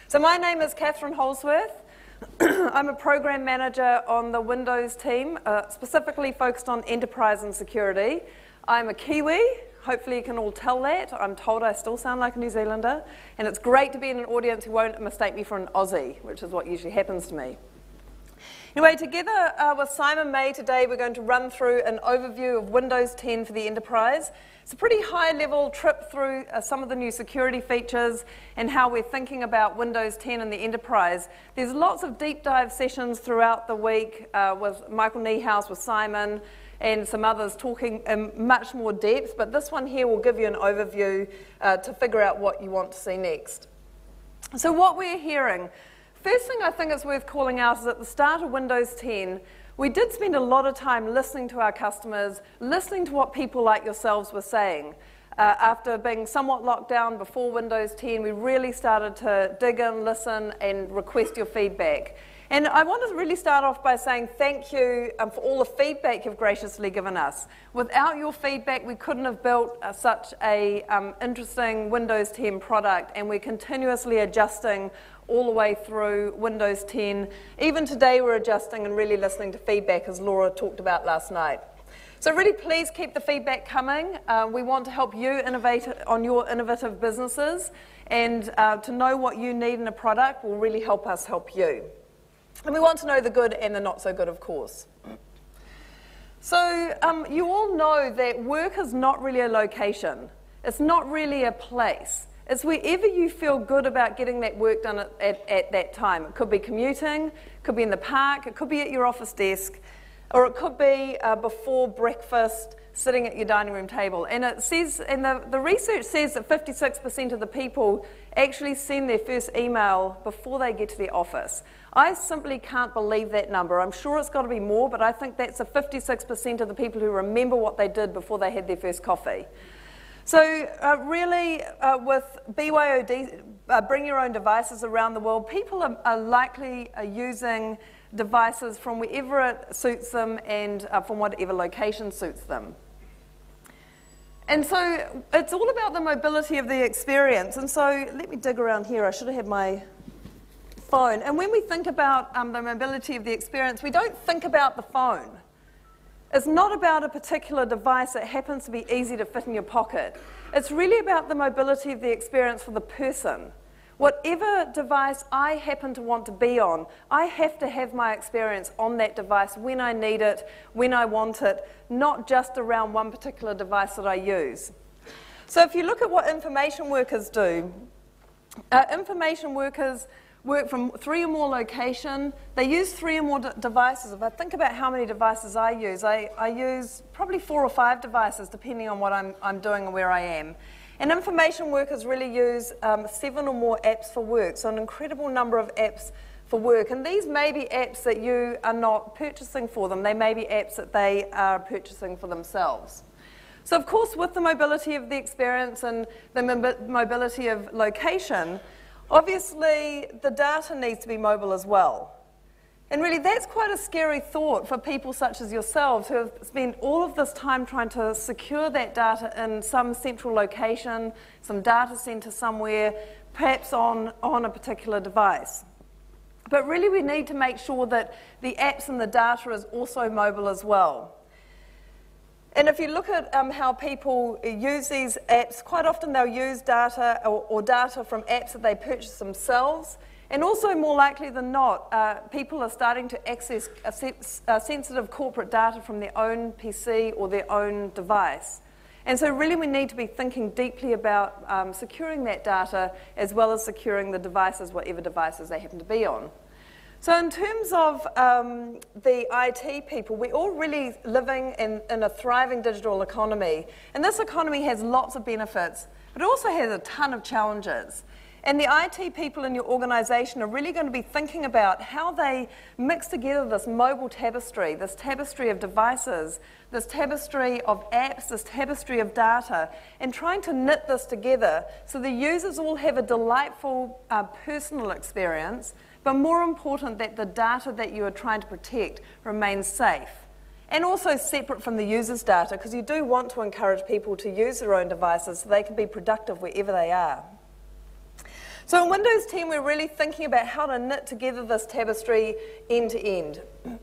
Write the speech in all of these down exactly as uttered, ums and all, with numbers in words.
So my name is Catherine Holsworth. I'm a program manager on the Windows team, uh, specifically focused on enterprise and security. I'm a Kiwi. Hopefully you can all tell that. I'm told I still sound like a New Zealander. And it's great to be in an audience who won't mistake me for an Aussie, which is what usually happens to me. Anyway, together uh, with Simon May today, we're going to run through an overview of Windows ten for the enterprise. It's a pretty high-level trip through uh, some of the new security features and how we're thinking about Windows ten in the enterprise. There's lots of deep dive sessions throughout the week uh, with Michael Niehaus, with Simon, and some others talking in much more depth, but this one here will give you an overview uh, to figure out what you want to see next. So what we're hearing, first thing I think it's worth calling out is at the start of Windows ten, we did spend a lot of time listening to our customers, listening to what people like yourselves were saying. Uh, after being somewhat locked down before Windows ten, we really started to dig in, listen, and request your feedback. And I want to really start off by saying thank you um, for all the feedback you've graciously given us. Without your feedback, we couldn't have built uh, such a um, interesting Windows ten product, and we're continuously adjusting all the way through Windows ten. Even today, we're adjusting and really listening to feedback, as Laura talked about last night. So really, please keep the feedback coming. Uh, we want to help you innovate on your innovative businesses, and uh, to know what you need in a product will really help us help you. And we want to know the good and the not so good, of course. So um, you all know that work is not really a location. It's not really a place. It's wherever you feel good about getting that work done at, at, at that time. It could be commuting, it could be in the park, it could be at your office desk, or it could be uh, before breakfast, sitting at your dining room table. And it says, and the, the research says that fifty-six percent of the people actually send their first email before they get to the office. I simply can't believe that number. I'm sure it's got to be more, but I think that's a fifty-six percent of the people who remember what they did before they had their first coffee. So uh, really, uh, with B Y O D, uh, bring your own devices around the world, people are, are likely uh, using devices from wherever it suits them and uh, from whatever location suits them. And so it's all about the mobility of the experience. And so let me dig around here. I should have had my phone. And when we think about um, the mobility of the experience, we don't think about the phone. It's not about a particular device that happens to be easy to fit in your pocket. It's really about the mobility of the experience for the person. Whatever device I happen to want to be on, I have to have my experience on that device when I need it, when I want it, not just around one particular device that I use. So if you look at what information workers do, uh, information workers work from three or more location. They use three or more devices. If I think about how many devices I use, I, I use probably four or five devices depending on what I'm, I'm doing and where I am. And information workers really use um, seven or more apps for work, so an incredible number of apps for work. And these may be apps that you are not purchasing for them. They may be apps that they are purchasing for themselves. So of course, with the mobility of the experience and the mobility of location, obviously, the data needs to be mobile as well. And really, that's quite a scary thought for people such as yourselves who have spent all of this time trying to secure that data in some central location, some data center somewhere, perhaps on, on a particular device. But really, we need to make sure that the apps and the data is also mobile as well. And if you look at um, how people use these apps, quite often they'll use data or, or data from apps that they purchase themselves. And also, more likely than not, uh, people are starting to access a se- uh, sensitive corporate data from their own P C or their own device. And so really we need to be thinking deeply about um, securing that data as well as securing the devices, whatever devices they happen to be on. So in terms of um, the I T people, we're all really living in, in a thriving digital economy. And this economy has lots of benefits, but it also has a ton of challenges. And the I T people in your organization are really going to be thinking about how they mix together this mobile tapestry, this tapestry of devices, this tapestry of apps, this tapestry of data, and trying to knit this together so the users all have a delightful uh, personal experience, but more important that the data that you are trying to protect remains safe. And also separate from the user's data, because you do want to encourage people to use their own devices so they can be productive wherever they are. So in Windows ten, we're really thinking about how to knit together this tapestry end to end.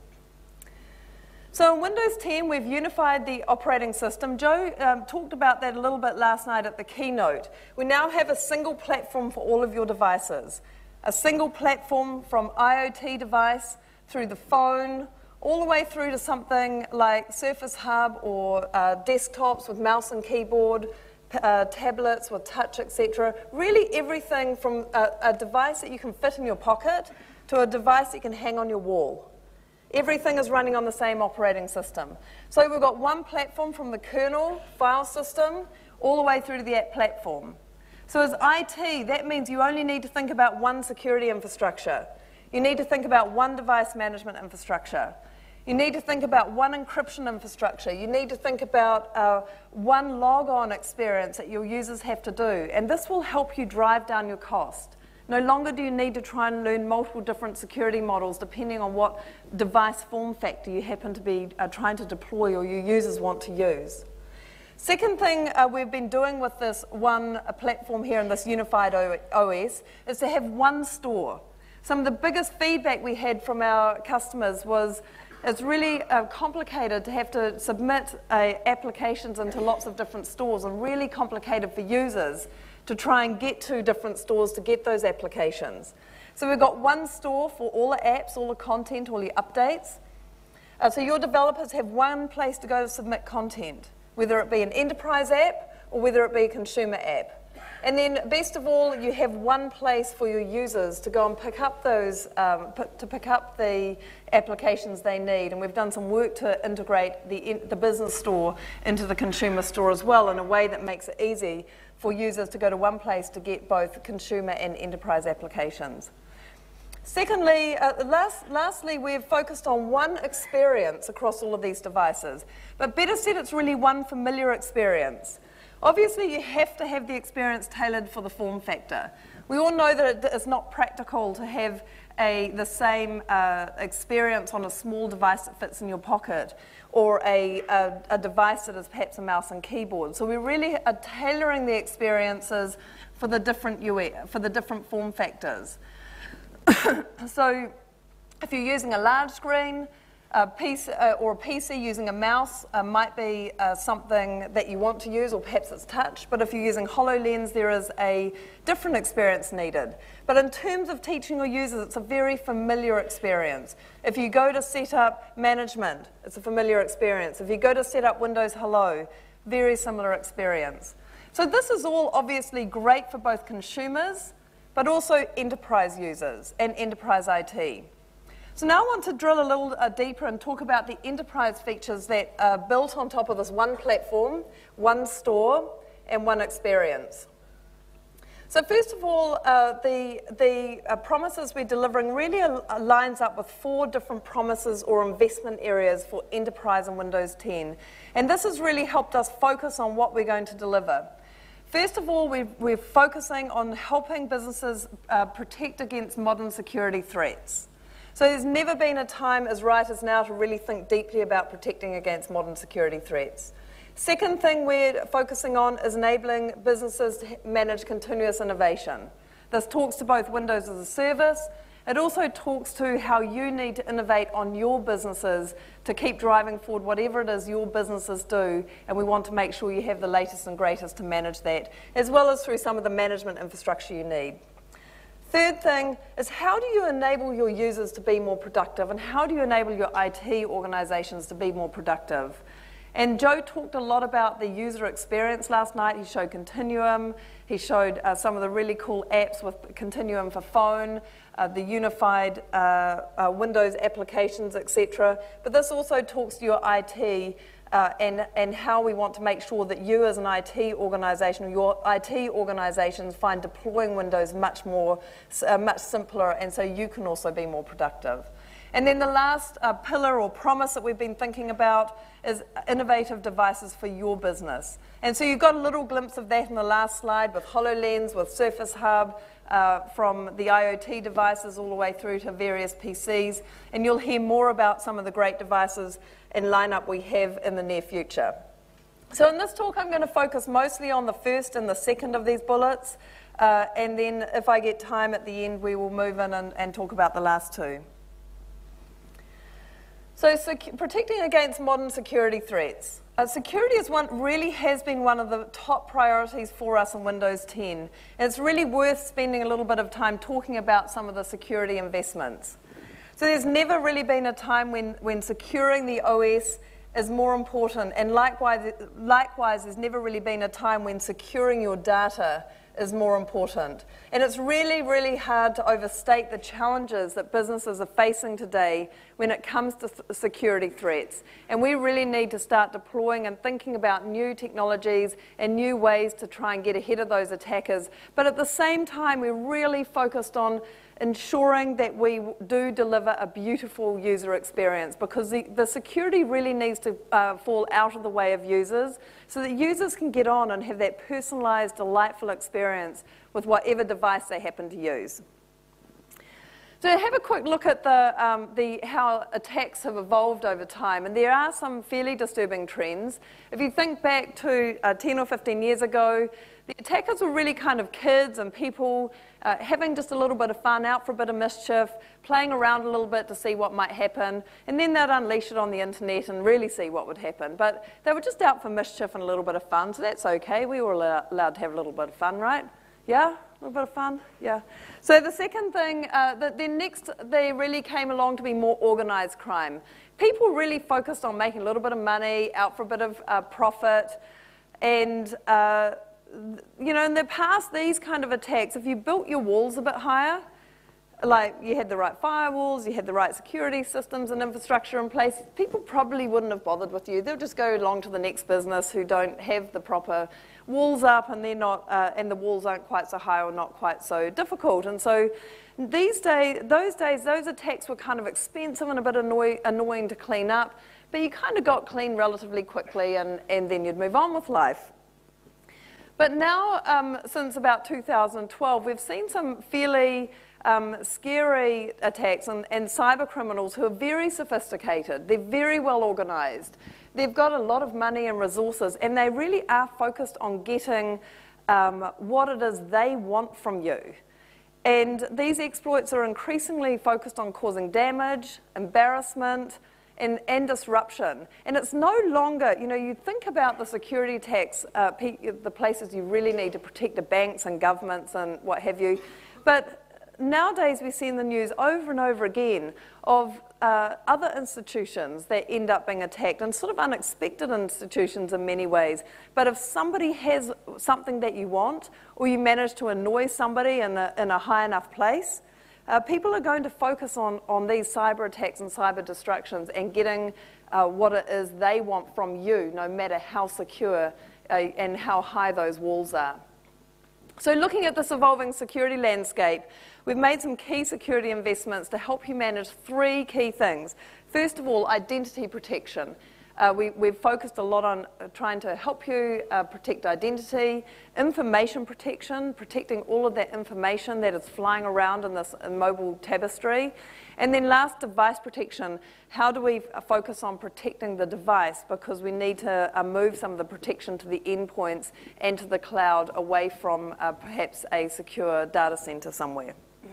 So in Windows ten, we've unified the operating system. Joe um, talked about that a little bit last night at the keynote. We now have a single platform for all of your devices. A single platform from IoT device through the phone, all the way through to something like Surface Hub or uh, desktops with mouse and keyboard, uh, tablets with touch, et cetera. Really everything from a, a device that you can fit in your pocket to a device that you can hang on your wall. Everything is running on the same operating system. So we've got one platform from the kernel file system all the way through to the app platform. So as I T, that means you only need to think about one security infrastructure. You need to think about one device management infrastructure. You need to think about one encryption infrastructure. You need to think about uh, one log-on experience that your users have to do. And this will help you drive down your cost. No longer do you need to try and learn multiple different security models depending on what device form factor you happen to be uh, trying to deploy or your users want to use. Second thing uh, we've been doing with this one uh, platform here in this unified O S is to have one store. Some of the biggest feedback we had from our customers was it's really uh, complicated to have to submit uh, applications into lots of different stores and really complicated for users to try and get to different stores to get those applications. So we've got one store for all the apps, all the content, all the updates. Uh, so your developers have one place to go to submit content, whether it be an enterprise app or whether it be a consumer app. And then best of all, you have one place for your users to go and pick up those, um, to pick up the applications they need. And we've done some work to integrate the, in, the business store into the consumer store as well in a way that makes it easy for users to go to one place to get both consumer and enterprise applications. Secondly, uh, last, lastly, we've focused on one experience across all of these devices. But better said, it's really one familiar experience. Obviously, you have to have the experience tailored for the form factor. We all know that it's not practical to have a, the same uh, experience on a small device that fits in your pocket or a, a, a device that is perhaps a mouse and keyboard. So we really are tailoring the experiences for the different U I, for the different form factors. So if you're using a large screen, a P C, uh, or a P C using a mouse uh, might be uh, something that you want to use, or perhaps it's touch. But if you're using HoloLens, there is a different experience needed. But in terms of teaching your users, it's a very familiar experience. If you go to set up management, it's a familiar experience. If you go to set up Windows Hello, very similar experience. So this is all obviously great for both consumers, but also enterprise users and enterprise I T. So now I want to drill a little uh, deeper and talk about the enterprise features that are built on top of this one platform, one store, and one experience. So first of all, uh, the, the uh, promises we're delivering really uh, lines up with four different promises or investment areas for enterprise and Windows ten. And this has really helped us focus on what we're going to deliver. First of all, we're, we're focusing on helping businesses uh, protect against modern security threats. So there's never been a time as right as now to really think deeply about protecting against modern security threats. Second thing we're focusing on is enabling businesses to manage continuous innovation. This talks to both Windows as a service. It also talks to how you need to innovate on your businesses to keep driving forward whatever it is your businesses do, and we want to make sure you have the latest and greatest to manage that, as well as through some of the management infrastructure you need. Third thing is, how do you enable your users to be more productive, and how do you enable your I T organizations to be more productive? And Joe talked a lot about the user experience last night. He showed Continuum. He showed uh, some of the really cool apps with Continuum for phone, uh, the unified uh, uh, Windows applications, et cetera. But this also talks to your I T uh, and, and how we want to make sure that you as an I T organization, or your I T organizations, find deploying Windows much more, uh, much simpler, and so you can also be more productive. And then the last uh, pillar or promise that we've been thinking about is innovative devices for your business. And so you've got a little glimpse of that in the last slide with HoloLens, with Surface Hub, uh, from the IoT devices all the way through to various P Cs. And you'll hear more about some of the great devices and lineup we have in the near future. So in this talk, I'm going to focus mostly on the first and the second of these bullets. Uh, and then if I get time at the end, we will move in and, and talk about the last two. So sec- protecting against modern security threats. Uh, security is one, really has been one of the top priorities for us in Windows ten. And it's really worth spending a little bit of time talking about some of the security investments. So there's never really been a time when, when securing the O S is more important, and likewise, likewise, there's never really been a time when securing your data is more important. And it's really, really hard to overstate the challenges that businesses are facing today when it comes to security threats. And we really need to start deploying and thinking about new technologies and new ways to try and get ahead of those attackers. But at the same time, we're really focused on ensuring that we do deliver a beautiful user experience, because the, the security really needs to uh, fall out of the way of users so that users can get on and have that personalized, delightful experience with whatever device they happen to use. So have a quick look at the, um, the, how attacks have evolved over time, and there are some fairly disturbing trends. If you think back to uh, ten or fifteen years ago, the attackers were really kind of kids and people uh, having just a little bit of fun, out for a bit of mischief, playing around a little bit to see what might happen, and then they'd unleash it on the internet and really see what would happen. But they were just out for mischief and a little bit of fun, so that's okay. We were allowed to have a little bit of fun, right? Yeah? A little bit of fun? Yeah. So the second thing, uh, the, then next they really came along to be more organised crime. People really focused on making a little bit of money, out for a bit of uh, profit, and uh, you know, in the past, these kind of attacks, if you built your walls a bit higher, like you had the right firewalls, you had the right security systems and infrastructure in place, people probably wouldn't have bothered with you. They'll just go along to the next business who don't have the proper walls up, and they're not, uh, and the walls aren't quite so high or not quite so difficult. And so these days, those days, those attacks were kind of expensive and a bit annoy, annoying to clean up, but you kind of got clean relatively quickly, and, and then you'd move on with life. But now, um, since about two thousand twelve, we've seen some fairly um, scary attacks and, and cyber criminals who are very sophisticated. They're very well organised. They've got a lot of money and resources, and they really are focused on getting um, what it is they want from you. And these exploits are increasingly focused on causing damage, embarrassment, And, and disruption. And it's no longer, you know, you think about the security attacks, uh, the places you really need to protect the banks and governments and what have you. But nowadays we see in the news over and over again of uh, other institutions that end up being attacked, and sort of unexpected institutions in many ways. But if somebody has something that you want, or you manage to annoy somebody in a, in a high enough place, Uh, people are going to focus on, on these cyber attacks and cyber destructions and getting uh, what it is they want from you, no matter how secure uh, and how high those walls are. So looking at this evolving security landscape, we've made some key security investments to help you manage three key things. First of all, identity protection. Uh, we, we've focused a lot on uh, trying to help you uh, protect identity, information protection, protecting all of that information that is flying around in this uh, mobile tapestry. And then last, device protection. How do we uh, focus on protecting the device? Because we need to uh, move some of the protection to the endpoints and to the cloud away from uh, perhaps a secure data center somewhere.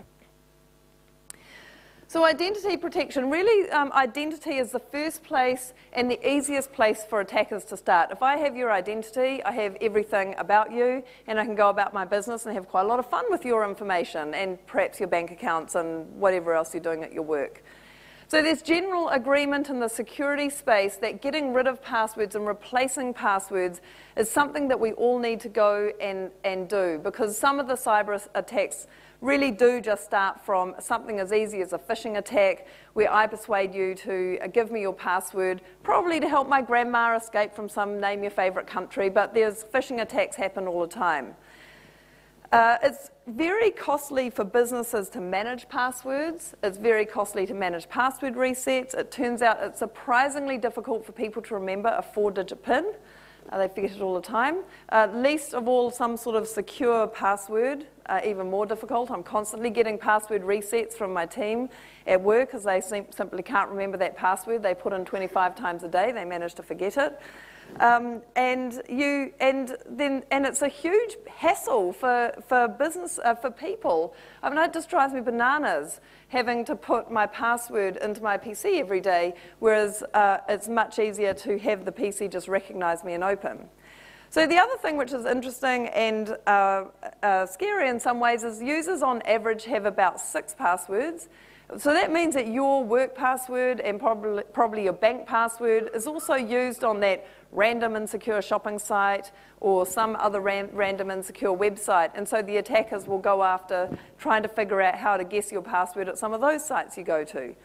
So identity protection, really um, identity is the first place and the easiest place for attackers to start. If I have your identity, I have everything about you, and I can go about my business and have quite a lot of fun with your information and perhaps your bank accounts and whatever else you're doing at your work. So there's general agreement in the security space that getting rid of passwords and replacing passwords is something that we all need to go and, and do, because some of the cyber attacks really do just start from something as easy as a phishing attack where I persuade you to give me your password, probably to help my grandma escape from some name your favourite country, but there's phishing attacks happen all the time. Uh, it's very costly for businesses to manage passwords. It's very costly to manage password resets. It turns out it's surprisingly difficult for people to remember a four-digit PIN. Uh, they forget it all the time. Uh, least of all, some sort of secure password, uh, even more difficult. I'm constantly getting password resets from my team at work because they sim simply can't remember that password they put in twenty-five times a day. They manage to forget it. Um, and you, and then, and it's a huge hassle for for business uh, for people. I mean, it just drives me bananas having to put my password into my P C every day, whereas uh, it's much easier to have the P C just recognise me and open. So the other thing which is interesting and uh, uh, scary in some ways is users on average have about six passwords. So that means that your work password and probably, probably your bank password is also used on that random insecure shopping site or some other ran random insecure website. And so the attackers will go after trying to figure out how to guess your password at some of those sites you go to.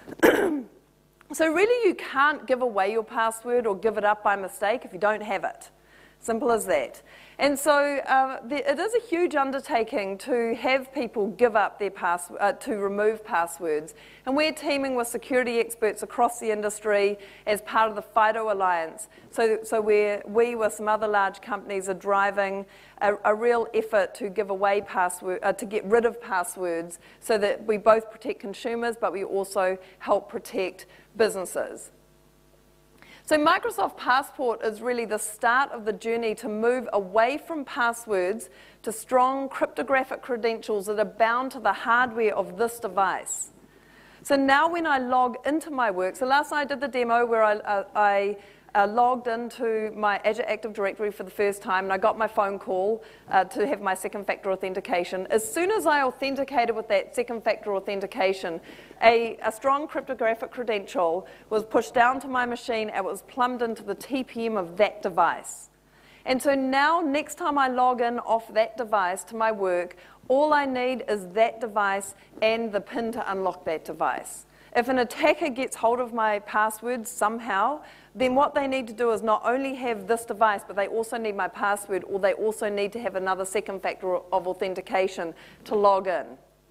So really you can't give away your password or give it up by mistake if you don't have it. Simple as that. And so uh, the, it is a huge undertaking to have people give up their password, uh, to remove passwords. And we're teaming with security experts across the industry as part of the FIDO Alliance. So, so we're, we, with some other large companies, are driving a, a real effort to give away password, uh, to get rid of passwords so that we both protect consumers, but we also help protect businesses. So Microsoft Passport is really the start of the journey to move away from passwords to strong cryptographic credentials that are bound to the hardware of this device. So now when I log into my work, so last night I did the demo where I, uh, I uh, logged into my Azure Active Directory for the first time, and I got my phone call uh, to have my second factor authentication. As soon as I authenticated with that second factor authentication, A, a strong cryptographic credential was pushed down to my machine and it was plumbed into the T P M of that device. And so now, next time I log in off that device to my work, all I need is that device and the PIN to unlock that device. If an attacker gets hold of my password somehow, then what they need to do is not only have this device, but they also need my password, or they also need to have another second factor of authentication to log in.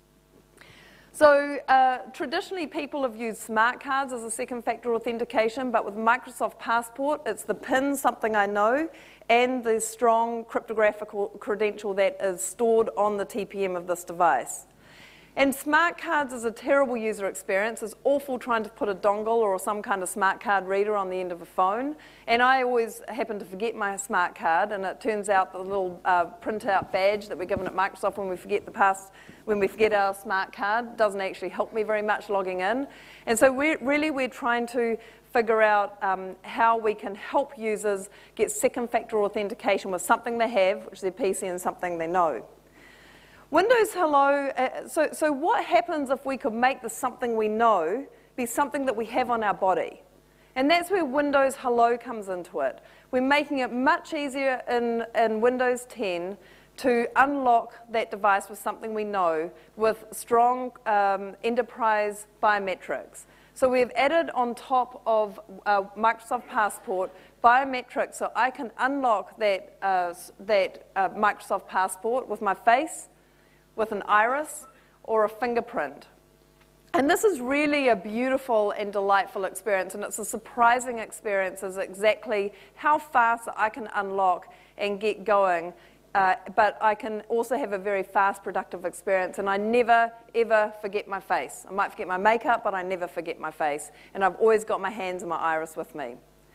So uh, traditionally people have used smart cards as a second factor authentication, but with Microsoft Passport, it's the PIN, something I know, and the strong cryptographic credential that is stored on the T P M of this device. And smart cards is a terrible user experience. It's awful trying to put a dongle or some kind of smart card reader on the end of a phone. And I always happen to forget my smart card, and it turns out the little uh, printout badge that we're given at Microsoft when we forget the pass, when we forget our smart card doesn't actually help me very much logging in. And so we're, really we're trying to figure out um, how we can help users get second factor authentication with something they have, which is their P C, and something they know. Windows Hello, uh, so, so what happens if we could make the something we know be something that we have on our body? And that's where Windows Hello comes into it. We're making it much easier in, in Windows ten to unlock that device with something we know with strong um, enterprise biometrics. So we've added on top of uh, Microsoft Passport biometrics, so I can unlock that, uh, that uh, Microsoft Passport with my face, with an iris, or a fingerprint. And this is really a beautiful and delightful experience, and it's a surprising experience as exactly how fast I can unlock and get going, uh, but I can also have a very fast, productive experience, and I never, ever forget my face. I might forget my makeup, but I never forget my face, and I've always got my hands and my iris with me.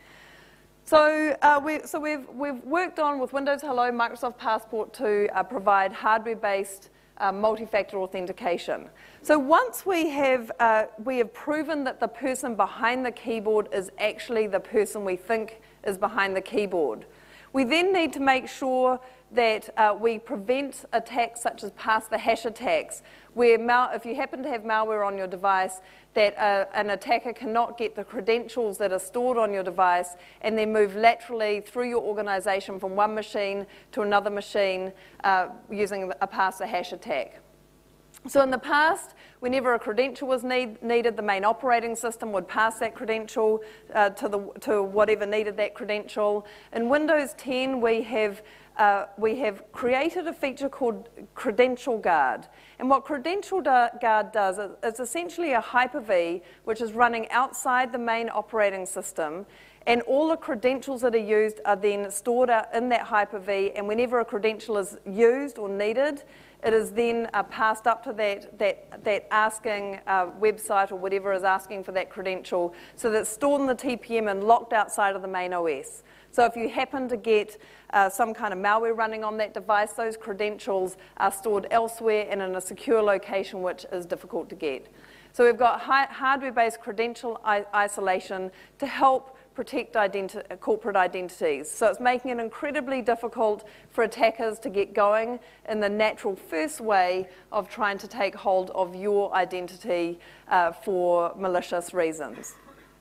So, uh, we, so we've, we've worked on, with Windows Hello, Microsoft Passport, to uh, provide hardware-based Uh, multi-factor authentication. So once we have, uh, we have proven that the person behind the keyboard is actually the person we think is behind the keyboard, we then need to make sure that uh, we prevent attacks such as pass-the-hash attacks, where mal if you happen to have malware on your device, that uh, an attacker cannot get the credentials that are stored on your device and then move laterally through your organization from one machine to another machine uh, using a pass-the-hash attack. So in the past, whenever a credential was need, needed, the main operating system would pass that credential uh, to, the, to whatever needed that credential. In Windows ten, we have, uh, we have created a feature called Credential Guard. And what Credential Guard does is it's essentially a Hyper-V, which is running outside the main operating system, and all the credentials that are used are then stored in that Hyper-V, and whenever a credential is used or needed, It is then uh, passed up to that, that, that asking uh, website or whatever is asking for that credential, so that it's stored in the T P M and locked outside of the main O S. So if you happen to get uh, some kind of malware running on that device, those credentials are stored elsewhere and in a secure location which is difficult to get. So we've got hardware-based credential isolation to help protect identi corporate identities. So it's making it incredibly difficult for attackers to get going in the natural first way of trying to take hold of your identity uh, for malicious reasons.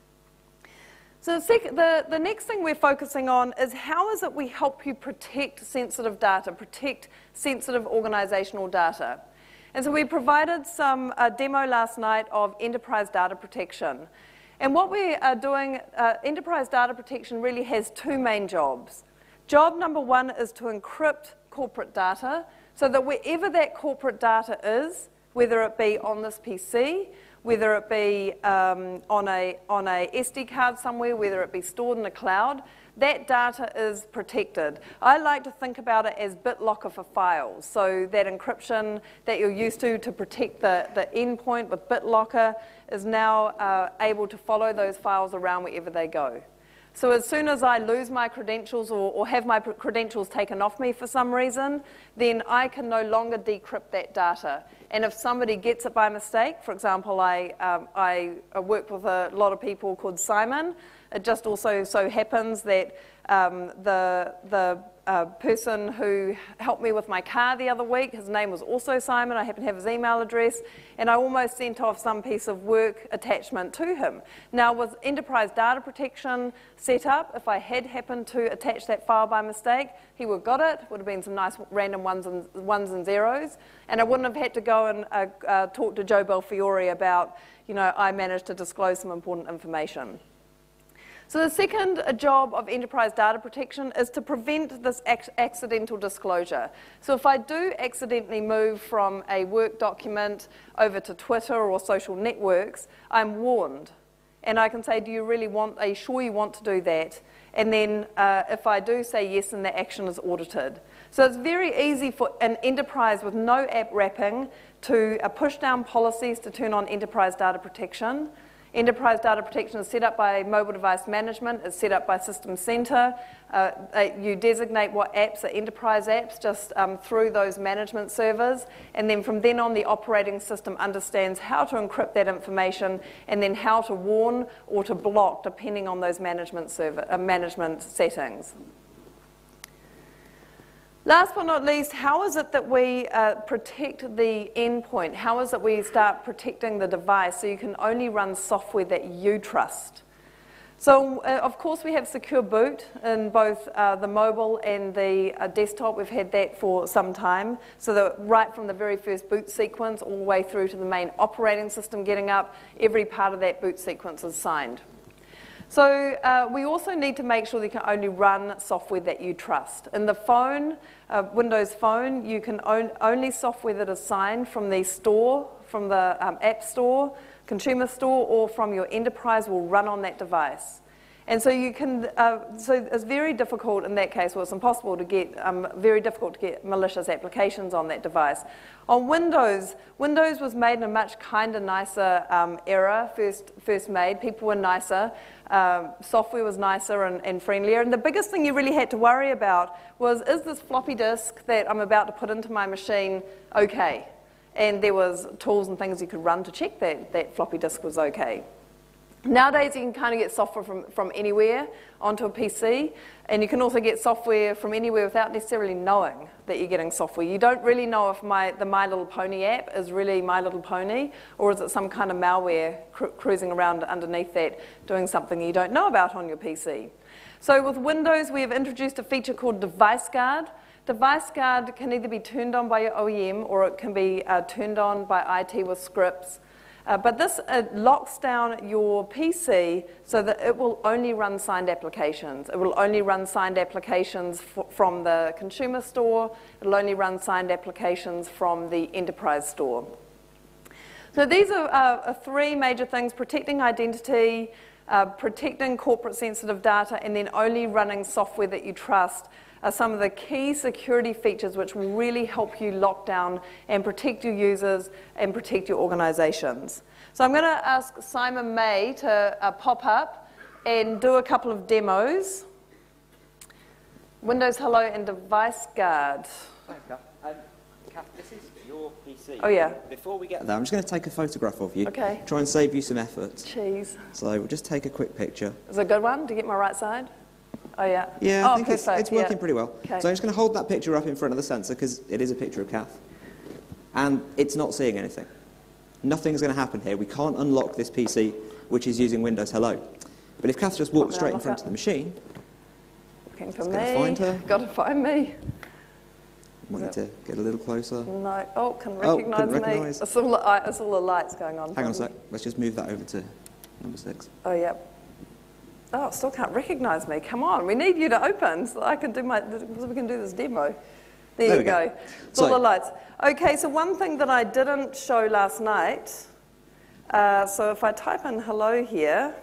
So the, the next thing we're focusing on is how is it we help you protect sensitive data, protect sensitive organizational data. And so we provided some uh, demo last night of enterprise data protection. And what we are doing, uh, enterprise data protection really has two main jobs. Job number one is to encrypt corporate data so that wherever that corporate data is, whether it be on this P C, whether it be um, on, a, on a S D card somewhere, whether it be stored in the cloud, that data is protected. I like to think about it as BitLocker for files. So that encryption that you're used to to protect the, the endpoint with BitLocker is now uh, able to follow those files around wherever they go. So as soon as I lose my credentials or, or have my credentials taken off me for some reason, then I can no longer decrypt that data. And if somebody gets it by mistake, for example, I, um, I work with a lot of people called Simon. It just also so happens that um, the, the uh, person who helped me with my car the other week, his name was also Simon. I happen to have his email address, and I almost sent off some piece of work attachment to him. Now, with enterprise data protection set up, if I had happened to attach that file by mistake, he would have got it, would have been some nice random ones and, ones and zeros, and I wouldn't have had to go and uh, uh, talk to Joe Belfiore about, you know, I managed to disclose some important information. So the second job of enterprise data protection is to prevent this ac accidental disclosure. So if I do accidentally move from a work document over to Twitter or social networks, I'm warned. And I can say, do you really want, are you sure you want to do that? And then uh, if I do say yes, then the action is audited. So it's very easy for an enterprise with no app wrapping to uh, push down policies to turn on enterprise data protection. Enterprise data protection is set up by mobile device management. It's set up by System Center. Uh, you designate what apps are enterprise apps just um, through those management servers. And then from then on, the operating system understands how to encrypt that information and then how to warn or to block depending on those management, server, uh, management settings. Last but not least, how is it that we uh, protect the endpoint? How is it we start protecting the device so you can only run software that you trust? So, uh, of course, we have secure boot in both uh, the mobile and the uh, desktop. We've had that for some time. So that right from the very first boot sequence all the way through to the main operating system getting up, every part of that boot sequence is signed. So uh, we also need to make sure that you can only run software that you trust. In the phone, uh, Windows Phone, you can own only software that is signed from the store, from the um, App Store, Consumer Store, or from your enterprise will run on that device. And so you can, uh, so it's very difficult in that case, well, it's impossible to get, um, very difficult to get malicious applications on that device. On Windows, Windows was made in a much kinder, nicer um, era, first, first made. People were nicer, um, software was nicer and, and friendlier. And the biggest thing you really had to worry about was, is this floppy disk that I'm about to put into my machine okay? And there was tools and things you could run to check that that floppy disk was okay. Nowadays, you can kind of get software from, from anywhere onto a P C, and you can also get software from anywhere without necessarily knowing that you're getting software. You don't really know if my, the My Little Pony app is really My Little Pony, or is it some kind of malware cru cruising around underneath that doing something you don't know about on your P C. So with Windows, we have introduced a feature called Device Guard. Device Guard can either be turned on by your O E M, or it can be uh, turned on by I T with scripts. Uh, but this uh, locks down your P C so that it will only run signed applications. It will only run signed applications f from the consumer store. It will only run signed applications from the enterprise store. So these are uh, three major things: protecting identity, uh, protecting corporate sensitive data, and then only running software that you trust. are some of the key security features which will really help you lock down and protect your users and protect your organizations. So I'm going to ask Simon May to uh, pop up and do a couple of demos. Windows Hello and Device Guard. Thanks, Kath. Um, Kath, this is your P C. Oh, yeah. Before we get there, I'm just going to take a photograph of you. Okay. Try and save you some effort. Cheese. So we'll just take a quick picture. Is it a good one? Do you get my right side? Oh, yeah. Yeah, oh, I think it's, it's working yeah. pretty well. Okay. So I'm just going to hold that picture up in front of the sensor because it is a picture of Kath. And it's not seeing anything. Nothing's going to happen here. We can't unlock this P C, which is using Windows Hello. But if Kath just walks straight in front of the machine, looking for it's me. going to find her. Got to find me. Might need to get a little closer. No. Oh, can Oh, recognise couldn't me. recognise. It's all, the, it's all the lights going on. Hang on a sec. Let's just move that over to number six. Oh, yeah. Oh, it still can't recognise me. Come on, we need you to open so I can do my, so we can do this demo. There, There you we go. go. It's all So- the lights. Okay, so one thing that I didn't show last night, uh, so if I type in hello here,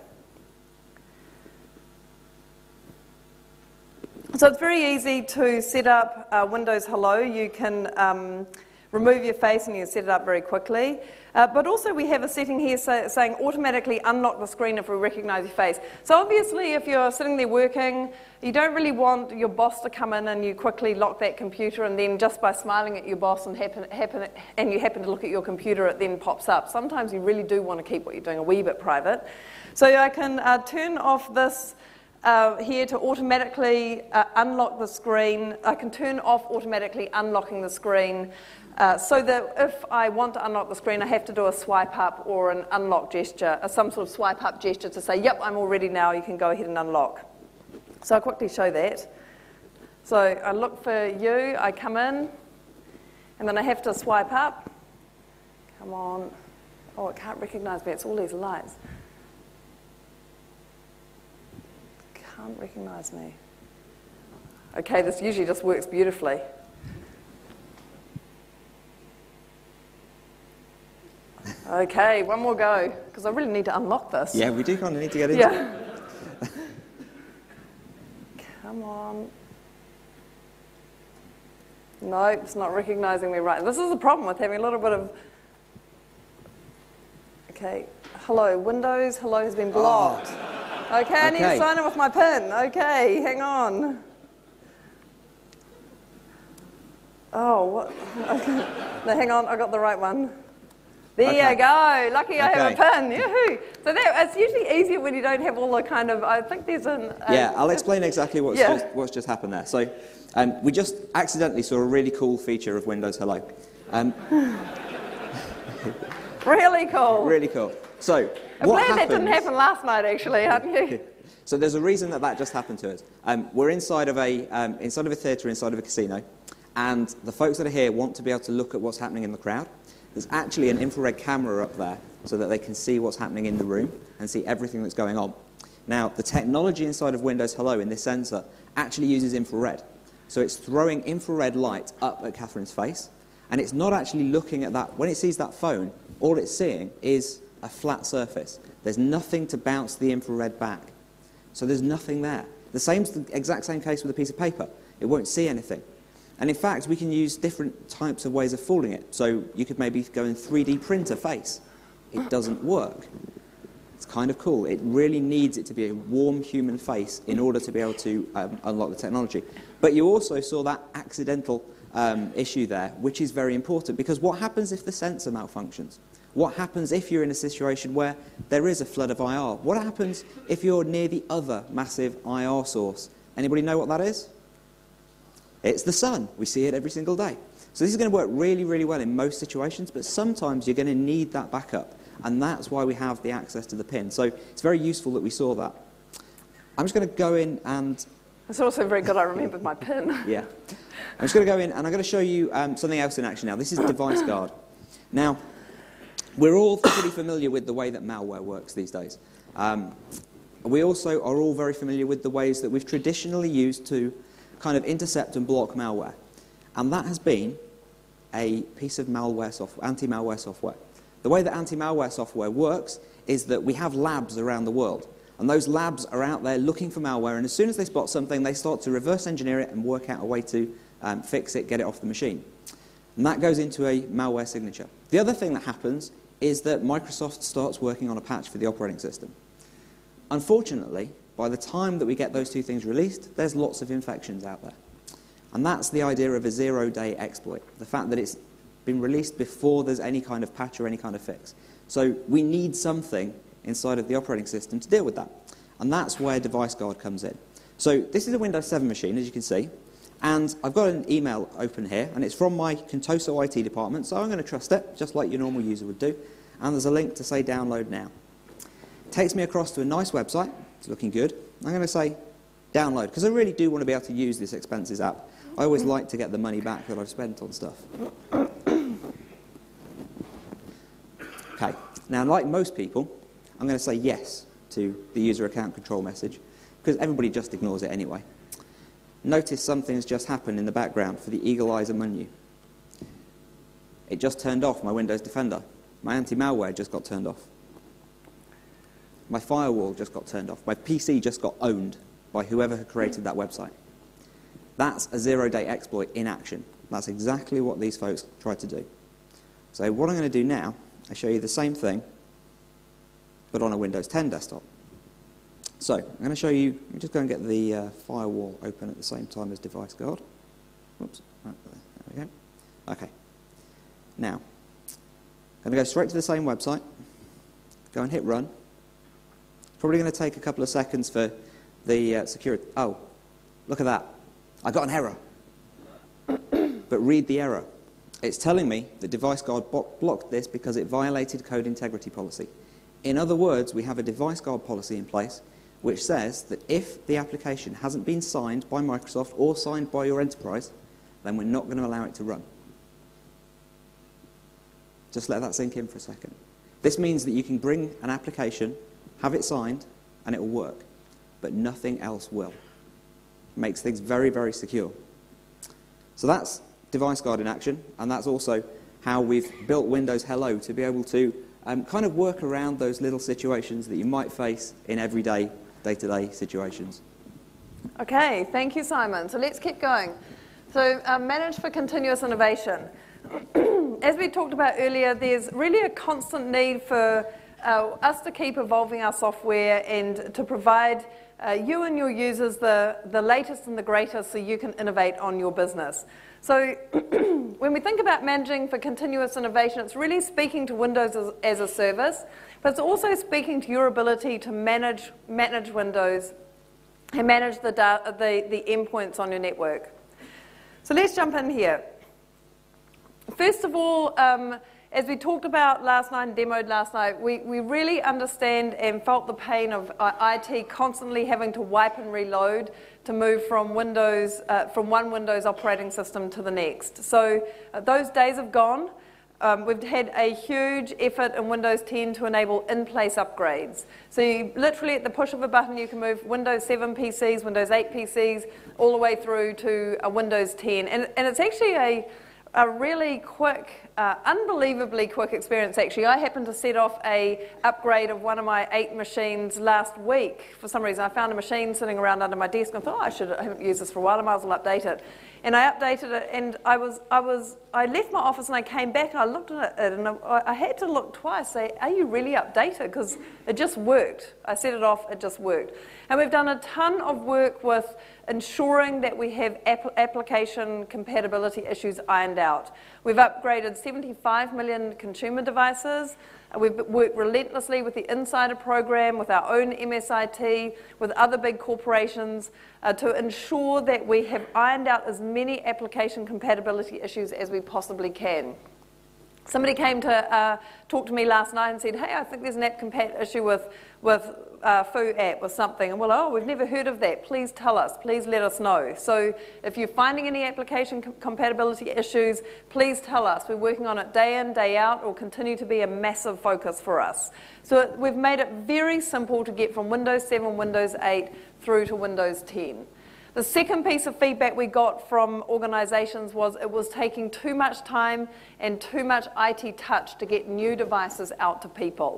so it's very easy to set up uh, Windows Hello. You can um, remove your face and you can set it up very quickly. Uh, but also we have a setting here say, saying automatically unlock the screen if we recognise your face. So obviously if you're sitting there working, you don't really want your boss to come in and you quickly lock that computer and then just by smiling at your boss and, happen, happen, and you happen to look at your computer, it then pops up. Sometimes you really do want to keep what you're doing a wee bit private. So I can uh, turn off this Uh, here to automatically uh, unlock the screen. I can turn off automatically unlocking the screen uh, so that if I want to unlock the screen, I have to do a swipe up or an unlock gesture, uh, some sort of swipe up gesture to say, yep, I'm all ready now, you can go ahead and unlock. So I'll quickly show that. So I look for you, I come in, and then I have to swipe up. Come on. Oh, it can't recognise me, it's all these lights. Can't recognise me. Okay, this usually just works beautifully. Okay, one more go, because I really need to unlock this. Yeah, we do kind of need to get into Yeah. it. Come on. No, it's not recognising me right. This is the problem with having a little bit of... Okay, hello, Windows, hello has been blocked. Oh. Okay, I need Okay. to sign in with my PIN. Okay, hang on. Oh, what? Okay. No, hang on, I got the right one. There Okay. you go. Lucky I have a Okay. PIN. Yoo-hoo. So that, it's usually easier when you don't have all the kind of, I think there's an... Um, Yeah, I'll explain exactly what's, Yeah. just, what's just happened there. So um, we just accidentally saw a really cool feature of Windows Hello. Um, Really cool. really cool. So I'm what glad happens, that didn't happen last night, actually, aren't you? So there's a reason that that just happened to us. Um, we're inside of a um, inside of a theatre, inside of a casino, and the folks that are here want to be able to look at what's happening in the crowd. There's actually an infrared camera up there so that they can see what's happening in the room and see everything that's going on. Now, the technology inside of Windows Hello in this sensor actually uses infrared. So it's throwing infrared light up at Catherine's face, and it's not actually looking at that. When it sees that phone, all it's seeing is a flat surface. There's nothing to bounce the infrared back. So there's nothing there. The same, the exact same case with a piece of paper. It won't see anything. And in fact, we can use different types of ways of fooling it. So you could maybe go and three D print a face. It doesn't work. It's kind of cool. It really needs it to be a warm human face in order to be able to um, unlock the technology. But you also saw that accidental um, issue there, which is very important, because what happens if the sensor malfunctions? What happens if you're in a situation where there is a flood of I R? What happens if you're near the other massive I R source? Anybody know what that is? It's the sun. We see it every single day. So this is going to work really, really well in most situations, but sometimes you're going to need that backup, and that's why we have the access to the pin. So it's very useful that we saw that. I'm just going to go in and... It's also very good I remembered my PIN. Yeah. I'm just going to go in and I'm going to show you um, something else in action now. This is Device Guard. Now, we're all pretty familiar with the way that malware works these days. Um, we also are all very familiar with the ways that we've traditionally used to kind of intercept and block malware. And that has been a piece of malware software, anti-malware software. The way that anti-malware software works is that we have labs around the world. And those labs are out there looking for malware, and as soon as they spot something, they start to reverse engineer it and work out a way to um, fix it, get it off the machine. And that goes into a malware signature. The other thing that happens is that Microsoft starts working on a patch for the operating system. Unfortunately, by the time that we get those two things released, there's lots of infections out there. And that's the idea of a zero-day exploit, the fact that it's been released before there's any kind of patch or any kind of fix. So we need something inside of the operating system to deal with that. And that's where Device Guard comes in. So this is a Windows seven machine, as you can see. And I've got an email open here, and it's from my Contoso I T department, so I'm going to trust it, just like your normal user would do. And there's a link to say download now. It takes me across to a nice website. It's looking good. I'm going to say download, because I really do want to be able to use this Expenses app. I always like to get the money back that I've spent on stuff. Okay, now like most people, I'm going to say yes to the user account control message, because everybody just ignores it anyway. Notice something has just happened in the background for the Eagle Eyes menu. It just turned off my Windows Defender. My anti-malware just got turned off. My firewall just got turned off. My P C just got owned by whoever had created that website. That's a zero-day exploit in action. That's exactly what these folks tried to do. So what I'm going to do now, I show you the same thing, but on a Windows ten desktop. So I'm going to show you, let me just go and get the uh, firewall open at the same time as Device Guard. Whoops, right there, there we go. Okay. Now, I'm going to go straight to the same website, go and hit run. Probably going to take a couple of seconds for the uh, security. Oh, look at that. I got an error. But read the error. It's telling me that Device Guard blocked this because it violated code integrity policy. In other words, we have a Device Guard policy in place which says that if the application hasn't been signed by Microsoft or signed by your enterprise, then we're not going to allow it to run. Just let that sink in for a second. This means that you can bring an application, have it signed, and it will work, but nothing else will. It makes things very, very secure. So that's Device Guard in action, and that's also how we've built Windows Hello to be able to um, kind of work around those little situations that you might face in everyday, day-to-day situations. Okay, thank you, Simon. So let's keep going. So uh, manage for continuous innovation. As we talked about earlier, there's really a constant need for uh, us to keep evolving our software and to provide uh, you and your users the, the latest and the greatest so you can innovate on your business. So when we think about managing for continuous innovation, it's really speaking to Windows as, as a service, but it's also speaking to your ability to manage, manage Windows and manage the, data, the, the endpoints on your network. So let's jump in here. First of all, um, as we talked about last night and demoed last night, we, we really understand and felt the pain of I T constantly having to wipe and reload to move from Windows, uh, from one Windows operating system to the next. So uh, those days have gone. Um, we've had a huge effort in Windows ten to enable in-place upgrades. So you, literally at the push of a button, you can move Windows seven P Cs, Windows eight P Cs, all the way through to a Windows ten. And, and it's actually a A really quick, uh, unbelievably quick experience actually. I happened to set off a upgrade of one of my eight machines last week. For some reason I found a machine sitting around under my desk and I thought, oh, I should I haven't used this for a while, I might as well update it. And I updated it and I was, I was, I left my office and I came back and I looked at it and I, I had to look twice, say, are you really updated? Because it just worked. I set it off, it just worked. And we've done a ton of work with ensuring that we have app application compatibility issues ironed out. We've upgraded seventy-five million consumer devices. We've worked relentlessly with the Insider program, with our own M S I T, with other big corporations uh, to ensure that we have ironed out as many application compatibility issues as we possibly can. Somebody came to uh, talk to me last night and said, hey, I think there's an app compat issue with, with uh, Foo app or something. And well, oh, we've never heard of that. Please tell us. Please let us know. So if you're finding any application com compatibility issues, please tell us. We're working on it day in, day out. It will continue to be a massive focus for us. So it, we've made it very simple to get from Windows seven, Windows eight through to Windows ten. The second piece of feedback we got from organisations was it was taking too much time and too much I T touch to get new devices out to people.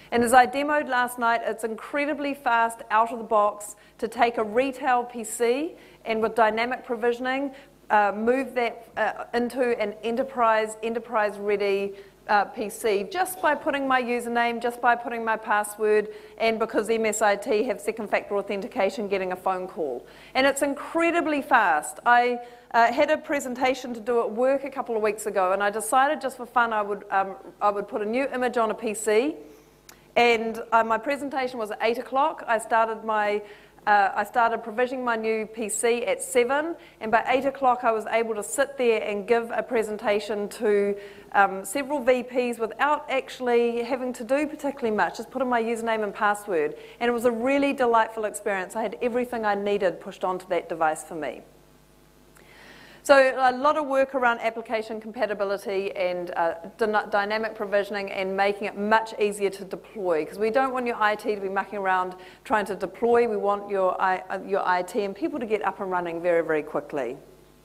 And as I demoed last night, it's incredibly fast out of the box to take a retail P C and with dynamic provisioning, uh, move that uh, into an enterprise, enterprise-ready uh, P C just by putting my username, just by putting my password, and because M S I T have second factor authentication, getting a phone call. And it's incredibly fast. I uh, had a presentation to do at work a couple of weeks ago, and I decided just for fun I would, um, I would put a new image on a P C. And uh, my presentation was at eight o'clock. I started my, uh, I started provisioning my new P C at seven, and by eight o'clock I was able to sit there and give a presentation to um, several V Ps without actually having to do particularly much, just put in my username and password. And it was a really delightful experience. I had everything I needed pushed onto that device for me. So a lot of work around application compatibility and uh, dynamic provisioning and making it much easier to deploy, because we don't want your I T to be mucking around trying to deploy. We want your, I, your I T and people to get up and running very, very quickly.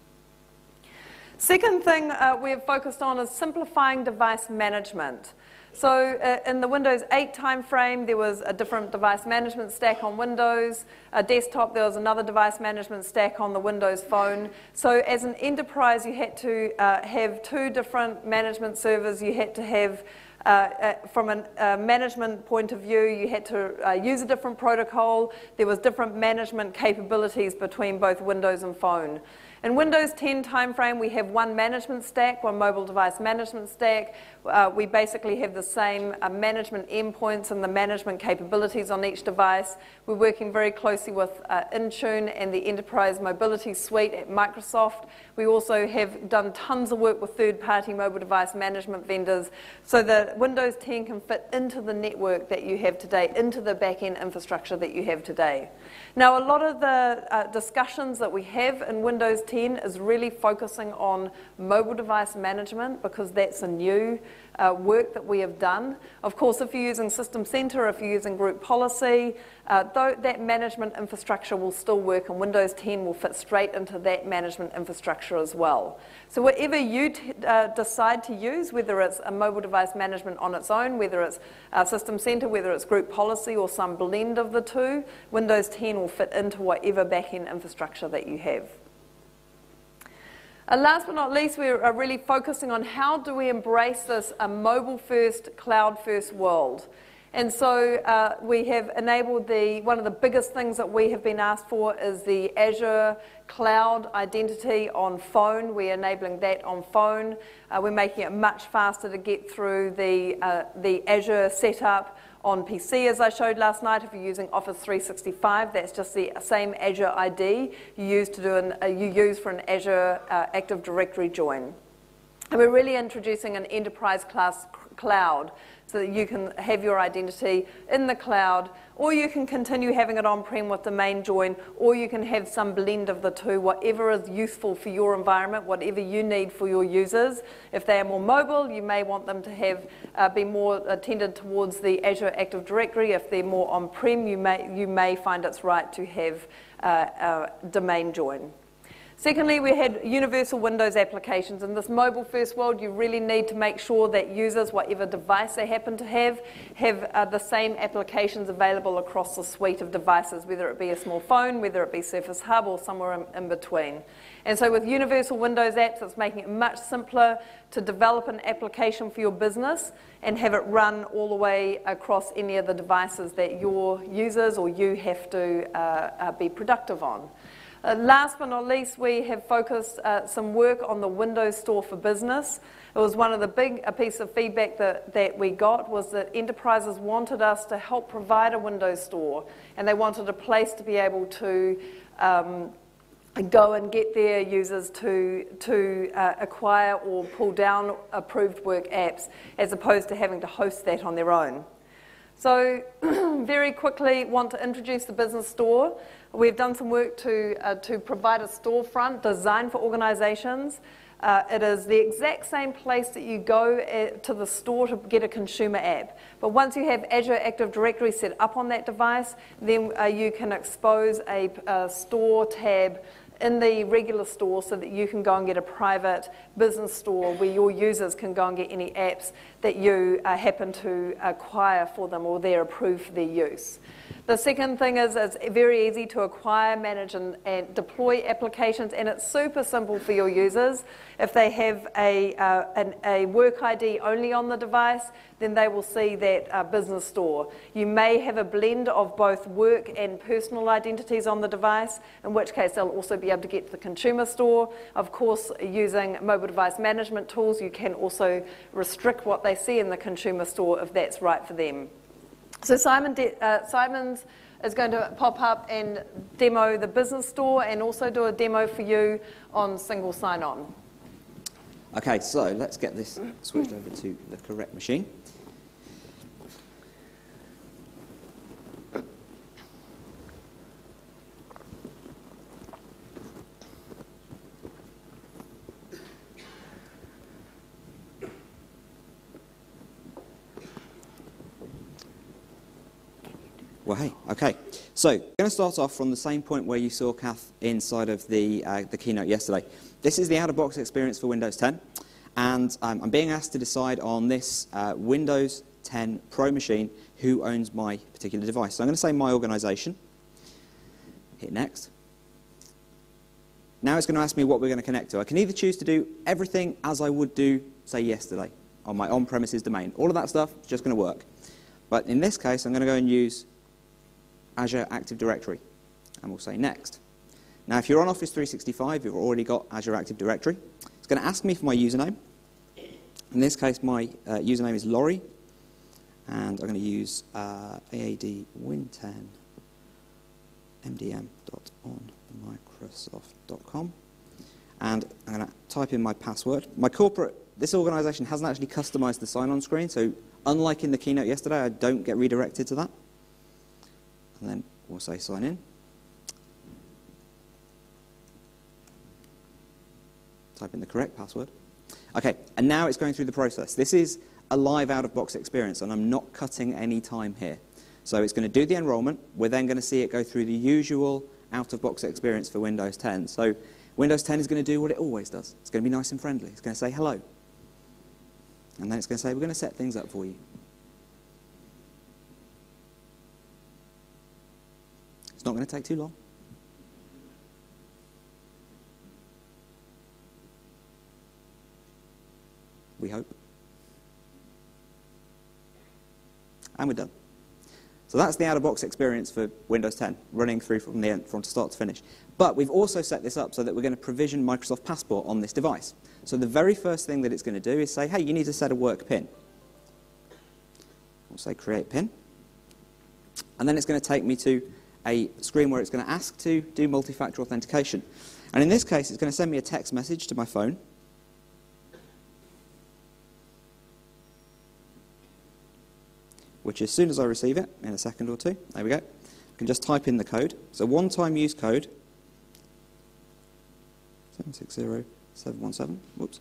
Second thing uh, we've focused on is simplifying device management. So uh, in the Windows eight timeframe, there was a different device management stack on Windows. A desktop, there was another device management stack on the Windows Phone. So as an enterprise, you had to uh, have two different management servers. You had to have, uh, uh, from a uh, management point of view, you had to uh, use a different protocol. There was different management capabilities between both Windows and Phone. In Windows ten timeframe, we have one management stack, one mobile device management stack. Uh, we basically have the same uh, management endpoints and the management capabilities on each device. We're working very closely with uh, Intune and the Enterprise Mobility Suite at Microsoft. We also have done tons of work with third-party mobile device management vendors so that Windows ten can fit into the network that you have today, into the back-end infrastructure that you have today. Now, a lot of the uh, discussions that we have in Windows ten is really focusing on mobile device management, because that's a new uh, work that we have done. Of course, if you're using System Center, if you're using Group Policy, uh, though that management infrastructure will still work, and Windows ten will fit straight into that management infrastructure as well. So whatever you t uh, decide to use, whether it's a mobile device management on its own, whether it's uh, System Center, whether it's Group Policy, or some blend of the two, Windows ten will fit into whatever back-end infrastructure that you have. Uh, last but not least, we are really focusing on how do we embrace this a mobile-first, cloud-first world. And so uh, we have enabled the, one of the biggest things that we have been asked for is the Azure Cloud Identity on phone. We're enabling that on phone. Uh, we're making it much faster to get through the, uh, the Azure setup on P C, as I showed last night. If you're using Office three sixty-five, that's just the same Azure I D you use, to do an, uh, you use for an Azure uh, Active Directory join. And we're really introducing an enterprise class cloud so that you can have your identity in the cloud, or you can continue having it on-prem with domain join, or you can have some blend of the two, whatever is useful for your environment, whatever you need for your users. If they are more mobile, you may want them to have uh, be more tended towards the Azure Active Directory. If they're more on-prem, you may, you may find it's right to have uh, uh, domain join. Secondly, we had universal Windows applications. In this mobile-first world, you really need to make sure that users, whatever device they happen to have, have uh, the same applications available across the suite of devices, whether it be a small phone, whether it be Surface Hub, or somewhere in, in between. And so with universal Windows apps, it's making it much simpler to develop an application for your business and have it run all the way across any of the devices that your users or you have to uh, uh, be productive on. Uh, last but not least, we have focused uh, some work on the Windows Store for Business. It was one of the big a piece of feedback that, that we got was that enterprises wanted us to help provide a Windows Store, and they wanted a place to be able to um, go and get their users to, to uh, acquire or pull down approved work apps, as opposed to having to host that on their own. So very quickly, want to introduce the Business Store. We've done some work to, uh, to provide a storefront designed for organizations. Uh, it is the exact same place that you go uh, to the store to get a consumer app. But once you have Azure Active Directory set up on that device, then uh, you can expose a, a store tab in the regular store so that you can go and get a private business store where your users can go and get any apps that you uh, happen to acquire for them or they're approved for their use. The second thing is it's very easy to acquire, manage and, and deploy applications, and it's super simple for your users. If they have a, uh, an, a work I D only on the device, then they will see that uh, business store. You may have a blend of both work and personal identities on the device, in which case they'll also be able to get to the consumer store. Of course, using mobile device management tools, you can also restrict what they see in the consumer store if that's right for them. So Simon uh, Simon's is going to pop up and demo the business store and also do a demo for you on single sign-on. Okay, so let's get this switched over to the correct machine. Well, hey, okay. So, I'm going to start off from the same point where you saw Kath inside of the, uh, the keynote yesterday. This is the out-of-box experience for Windows ten, and um, I'm being asked to decide on this uh, Windows ten Pro machine who owns my particular device. So I'm going to say my organisation, hit next. Now it's going to ask me what we're going to connect to. I can either choose to do everything as I would do, say, yesterday on my on-premises domain. All of that stuff is just going to work. But in this case, I'm going to go and use Azure Active Directory, and we'll say next. Now, if you're on Office three sixty-five, you've already got Azure Active Directory. It's going to ask me for my username. In this case, my uh, username is Laurie, and I'm going to use uh, A A D Win ten M D M dot on microsoft dot com, and I'm going to type in my password. My corporate, this organisation hasn't actually customised the sign-on screen, so unlike in the keynote yesterday, I don't get redirected to that. And then we'll say sign in. Type in the correct password. Okay, and now it's going through the process. This is a live out-of-box experience, and I'm not cutting any time here. So it's going to do the enrollment. We're then going to see it go through the usual out-of-box experience for Windows ten. So Windows ten is going to do what it always does. It's going to be nice and friendly. It's going to say hello. And then it's going to say, we're going to set things up for you. It's not going to take too long. We hope. And we're done. So that's the out-of-box experience for Windows ten, running through from the end, from start to finish. But we've also set this up so that we're going to provision Microsoft Passport on this device. So the very first thing that it's going to do is say, hey, you need to set a work PIN. We'll say create PIN. And then it's going to take me to a screen where it's going to ask to do multi-factor authentication. And in this case, it's going to send me a text message to my phone. Which as soon as I receive it, in a second or two, there we go, I can just type in the code. So one-time use code, seven six zero seven one seven, whoops,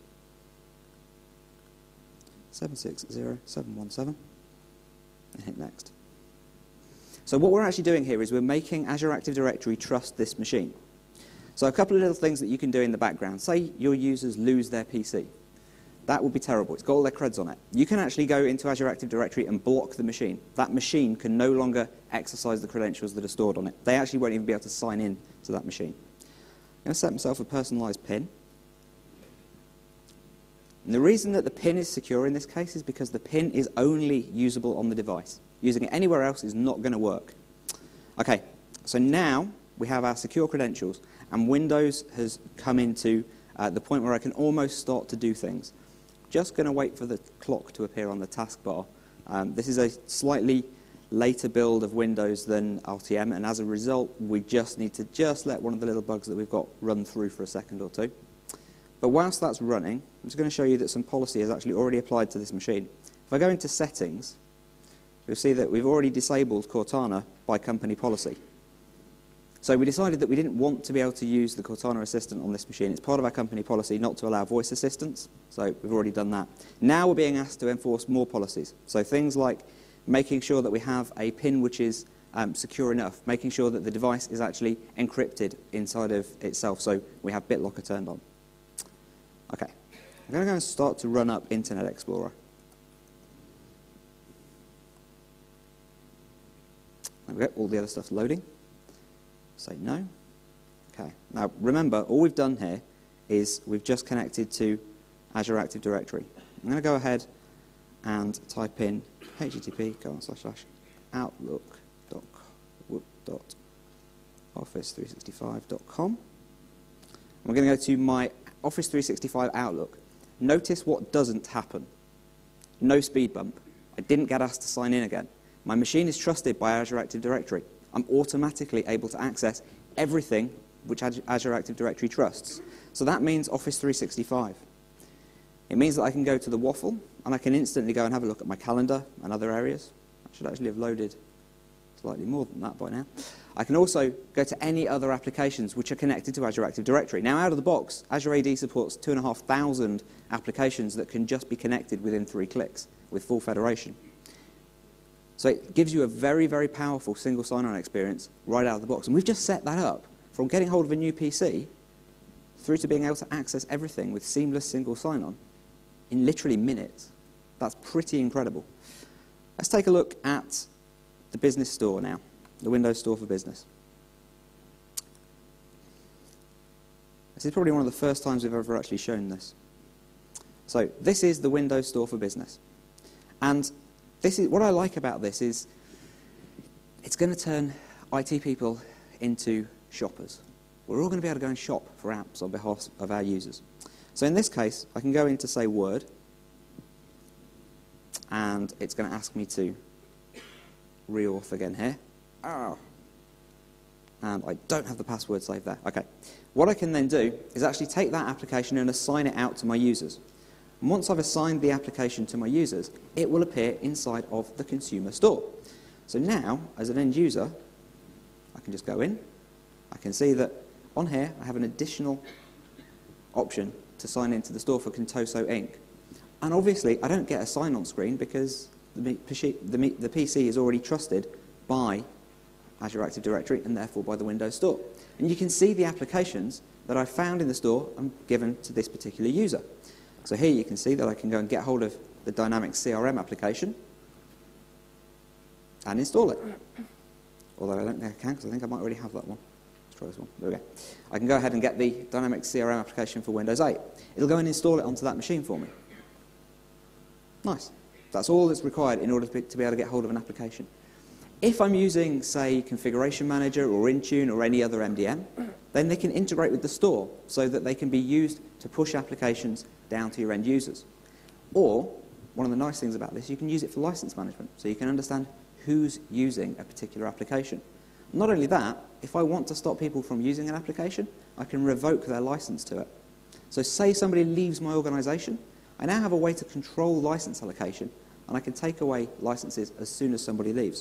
seven six zero seven one seven, and hit next. So what we're actually doing here is we're making Azure Active Directory trust this machine. So a couple of little things that you can do in the background. Say your users lose their P C. That would be terrible. It's got all their creds on it. You can actually go into Azure Active Directory and block the machine. That machine can no longer exercise the credentials that are stored on it. They actually won't even be able to sign in to that machine. I'm going to set myself a personalized PIN. And the reason that the PIN is secure in this case is because the PIN is only usable on the device. Using it anywhere else is not going to work. Okay, so now we have our secure credentials, and Windows has come into uh, the point where I can almost start to do things. Just going to wait for the clock to appear on the taskbar. Um, this is a slightly later build of Windows than R T M, and as a result, we just need to just let one of the little bugs that we've got run through for a second or two. But whilst that's running, I'm just going to show you that some policy is actually already applied to this machine. If I go into Settings, you'll see that we've already disabled Cortana by company policy. So we decided that we didn't want to be able to use the Cortana Assistant on this machine. It's part of our company policy not to allow voice assistants, so we've already done that. Now we're being asked to enforce more policies. So things like making sure that we have a PIN which is um, secure enough, making sure that the device is actually encrypted inside of itself, so we have BitLocker turned on. Okay, I'm going to go and start to run up Internet Explorer. There we go, all the other stuff's loading. Say no. Okay, now remember, all we've done here is we've just connected to Azure Active Directory. I'm going to go ahead and type in H T T P colon slash slash outlook dot office three sixty-five dot com. We're going to go to my Office three sixty-five Outlook. Notice what doesn't happen. No speed bump. I didn't get asked to sign in again. My machine is trusted by Azure Active Directory. I'm automatically able to access everything which Azure Active Directory trusts. So that means Office three sixty-five. It means that I can go to the waffle and I can instantly go and have a look at my calendar and other areas. I should actually have loaded slightly more than that by now. I can also go to any other applications which are connected to Azure Active Directory. Now, out of the box, Azure A D supports two thousand five hundred applications that can just be connected within three clicks with full federation. So it gives you a very, very powerful single sign-on experience right out of the box. And we've just set that up from getting hold of a new P C through to being able to access everything with seamless single sign-on in literally minutes. That's pretty incredible. Let's take a look at the business store now, the Windows Store for Business. This is probably one of the first times we've ever actually shown this. So this is the Windows Store for Business. And this is, what I like about this is it's going to turn I T people into shoppers. We're all going to be able to go and shop for apps on behalf of our users. So in this case, I can go into, say, Word, and it's going to ask me to reauth again here. Oh. And I don't have the password saved there. Okay. What I can then do is actually take that application and assign it out to my users. And once I've assigned the application to my users, it will appear inside of the consumer store. So now, as an end user, I can just go in. I can see that on here I have an additional option to sign into the store for Contoso Incorporated. And obviously, I don't get a sign-on screen because the, the, the P C is already trusted by Azure Active Directory and therefore by the Windows Store. And you can see the applications that I found in the store and given to this particular user. So here you can see that I can go and get hold of the Dynamics C R M application and install it. Although I don't think I can because I think I might already have that one. Let's try this one. There we go. I can go ahead and get the Dynamics C R M application for Windows eight. It'll go and install it onto that machine for me. Nice. That's all that's required in order to be, to be able to get hold of an application. If I'm using, say, Configuration Manager or Intune or any other M D M, then they can integrate with the store so that they can be used to push applications down to your end users. Or, one of the nice things about this, you can use it for license management, so you can understand who's using a particular application. Not only that, if I want to stop people from using an application, I can revoke their license to it. So say somebody leaves my organization, I now have a way to control license allocation, and I can take away licenses as soon as somebody leaves.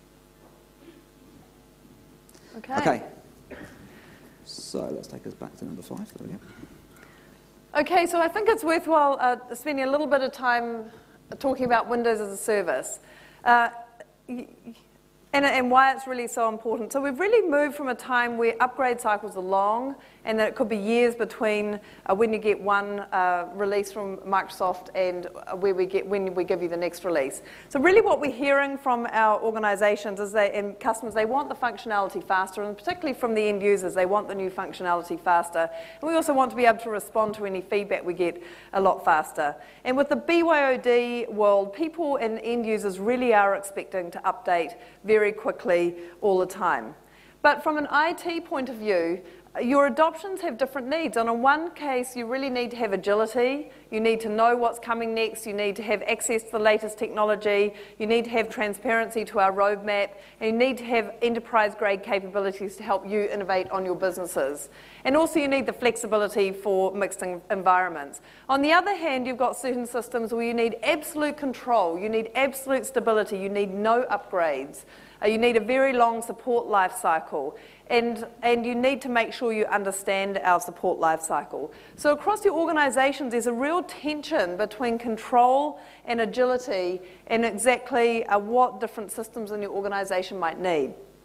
Okay. Okay. So let's take us back to number five. There we go. Okay, so I think it's worthwhile uh, spending a little bit of time talking about Windows as a service. Uh, And, and why it's really so important. So we've really moved from a time where upgrade cycles are long and that it could be years between uh, when you get one uh, release from Microsoft and uh, where we get, when we give you the next release. So really what we're hearing from our organizations is they, and customers, they want the functionality faster, and particularly from the end users, they want the new functionality faster. And we also want to be able to respond to any feedback we get a lot faster. And with the B Y O D world, people and end users really are expecting to update very quickly all the time. But from an I T point of view, your adoptions have different needs. And in one case, you really need to have agility. You need to know what's coming next. You need to have access to the latest technology. You need to have transparency to our roadmap. And you need to have enterprise-grade capabilities to help you innovate on your businesses. And also, you need the flexibility for mixed environments. On the other hand, you've got certain systems where you need absolute control. You need absolute stability. You need no upgrades. Uh, you need a very long support life cycle. And, and you need to make sure you understand our support life cycle. So across your organizations, there's a real tension between control and agility and exactly uh, what different systems in your organization might need.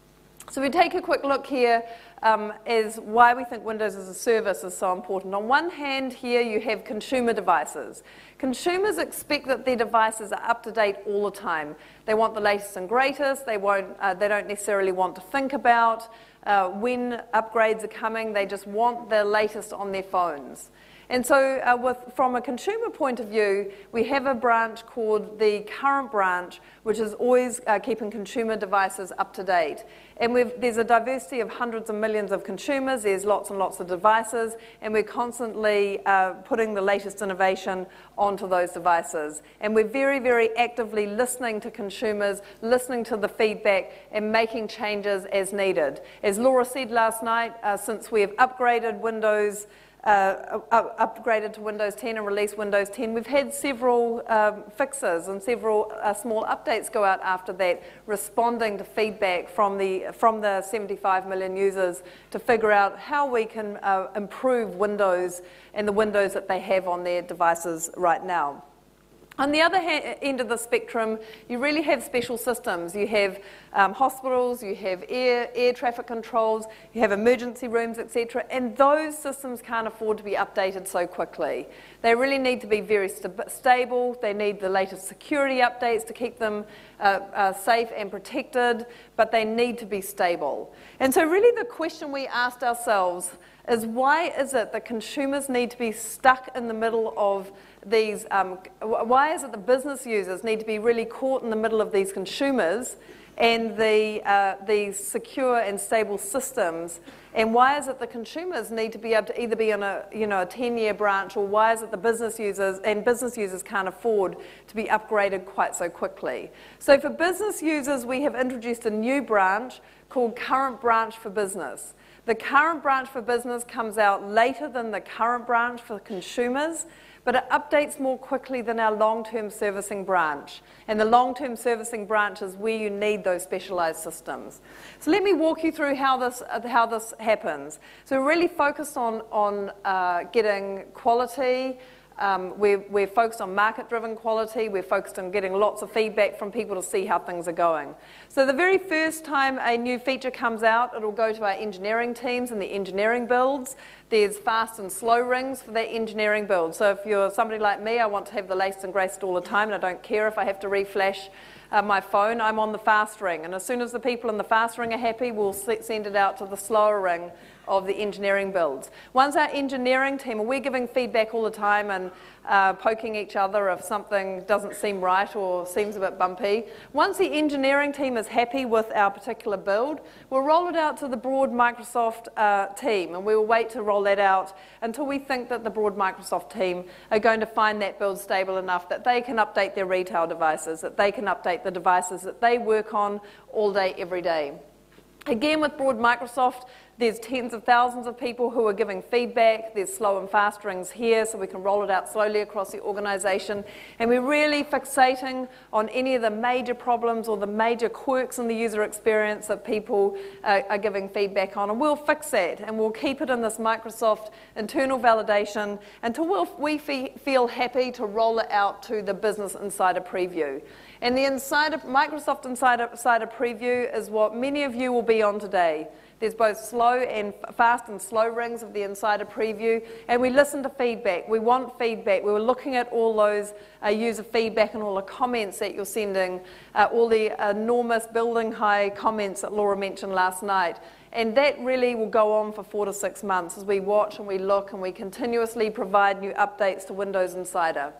So we take a quick look here um, as why we think Windows as a service is so important. On one hand, here you have consumer devices. Consumers expect that their devices are up to date all the time. They want the latest and greatest. They won't. Uh, they don't necessarily want to think about uh, when upgrades are coming. They just want the latest on their phones. And so uh, with, from a consumer point of view, we have a branch called the Current branch, which is always uh, keeping consumer devices up to date. And we've, there's a diversity of hundreds of millions of consumers, there's lots and lots of devices, and we're constantly uh, putting the latest innovation onto those devices. And we're very, very actively listening to consumers, listening to the feedback, and making changes as needed. As Laura said last night, uh, since we have upgraded Windows, Uh, up, upgraded to Windows ten and released Windows ten, we've had several um, fixes and several uh, small updates go out after that, responding to feedback from the, from the seventy-five million users to figure out how we can uh, improve Windows and the Windows that they have on their devices right now. On the other hand, end of the spectrum, you really have special systems. You have um, hospitals, you have air, air traffic controls, you have emergency rooms, et cetera, and those systems can't afford to be updated so quickly. They really need to be very st stable. They need the latest security updates to keep them uh, uh, safe and protected, but they need to be stable. And so really the question we asked ourselves is, why is it that consumers need to be stuck in the middle of these, um, why is it the business users need to be really caught in the middle of these consumers and the, uh, these secure and stable systems, and why is it the consumers need to be able to either be on a, you know, a ten-year branch, or why is it the business users and business users can't afford to be upgraded quite so quickly? So for business users, we have introduced a new branch called Current Branch for Business. The Current Branch for Business comes out later than the Current Branch for consumers, but it updates more quickly than our long-term servicing branch. And the long-term servicing branch is where you need those specialized systems. So let me walk you through how this, uh, how this happens. So we're really focused on, on uh, getting quality. Um, we're, we're focused on market-driven quality. We're focused on getting lots of feedback from people to see how things are going. So the very first time a new feature comes out, it'll go to our engineering teams and the engineering builds. There's fast and slow rings for that engineering build. So if you're somebody like me, I want to have the latest and greatest all the time, and I don't care if I have to reflash uh, my phone, I'm on the fast ring. And as soon as the people in the fast ring are happy, we'll send it out to the slower ring of the engineering builds. Once our engineering team, and we're giving feedback all the time and uh, poking each other if something doesn't seem right or seems a bit bumpy. Once the engineering team is happy with our particular build, we'll roll it out to the broad Microsoft uh, team, and we will wait to roll that out until we think that the broad Microsoft team are going to find that build stable enough that they can update their retail devices, that they can update the devices that they work on all day, every day. Again, with broad Microsoft, there's tens of thousands of people who are giving feedback. There's slow and fast rings here, so we can roll it out slowly across the organization. And we're really fixating on any of the major problems or the major quirks in the user experience that people uh, are giving feedback on. And we'll fix that, and we'll keep it in this Microsoft internal validation until we'll, we fe feel happy to roll it out to the Business Insider Preview. And the Insider, Microsoft Insider, Insider Preview is what many of you will be on today. There's both slow and fast and slow rings of the Insider Preview, and we listen to feedback. We want feedback. We were looking at all those uh, user feedback and all the comments that you're sending, uh, all the enormous building high comments that Laura mentioned last night. And that really will go on for four to six months as we watch and we look and we continuously provide new updates to Windows Insider.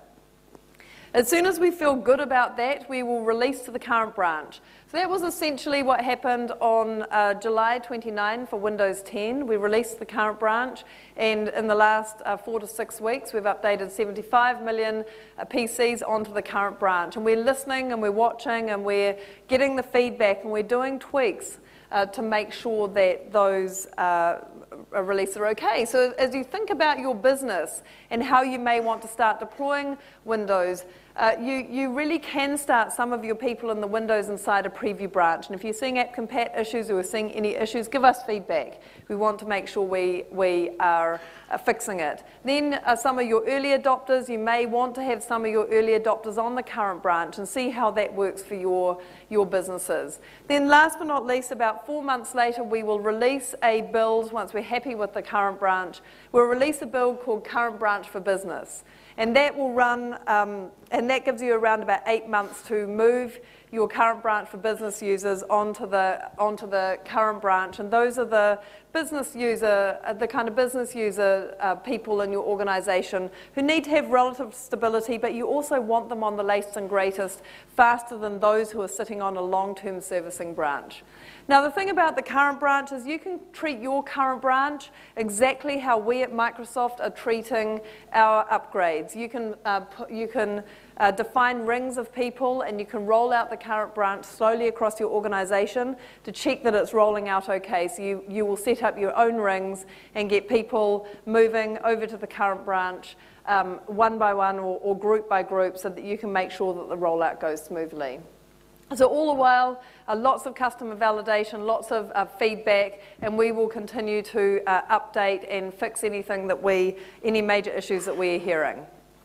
As soon as we feel good about that, we will release to the Current Branch. So that was essentially what happened on uh, July twenty-ninth for Windows ten. We released the Current Branch, and in the last uh, four to six weeks, we've updated seventy-five million uh, P Cs onto the Current Branch. And we're listening, and we're watching, and we're getting the feedback, and we're doing tweaks uh, to make sure that those uh, releases are okay. So as you think about your business and how you may want to start deploying Windows, Uh, you, you really can start some of your people in the Windows Insider preview branch. And if you're seeing app compat issues or you're seeing any issues, give us feedback. We want to make sure we, we are uh, fixing it. Then uh, some of your early adopters, you may want to have some of your early adopters on the current branch and see how that works for your, your businesses. Then last but not least, about four months later, we will release a build, once we're happy with the current branch, we'll release a build called Current Branch for Business. And that will run, um, and that gives you around about eight months to move your current branch for business users onto the, onto the current branch. And those are the business user, the kind of business user uh, people in your organization who need to have relative stability, but you also want them on the latest and greatest faster than those who are sitting on a long-term servicing branch. Now, the thing about the current branch is you can treat your current branch exactly how we at Microsoft are treating our upgrades. You can, uh, put, you can uh, define rings of people, and you can roll out the current branch slowly across your organization to check that it's rolling out okay. So you, you will set up your own rings and get people moving over to the current branch um, one by one or, or group by group so that you can make sure that the rollout goes smoothly. So all the while, uh, lots of customer validation, lots of uh, feedback, and we will continue to uh, update and fix anything that we, any major issues that we are hearing.